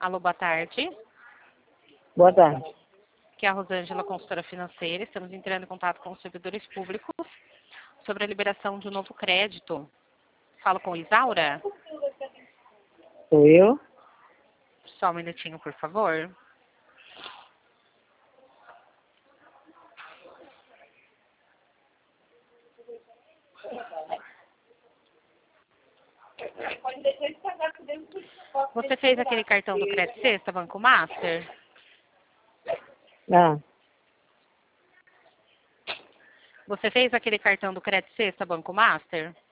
Alô, boa tarde. Boa tarde. Aqui é a Rosângela, consultora financeira. Estamos entrando em contato com os servidores públicos sobre a liberação de um novo crédito. Falo com Isaura? Sou eu? Só um minutinho, por favor. Você fez aquele cartão do Crédito Sexta, Banco Master? Ah, Você fez aquele cartão do Crédito Sexta, Banco Master?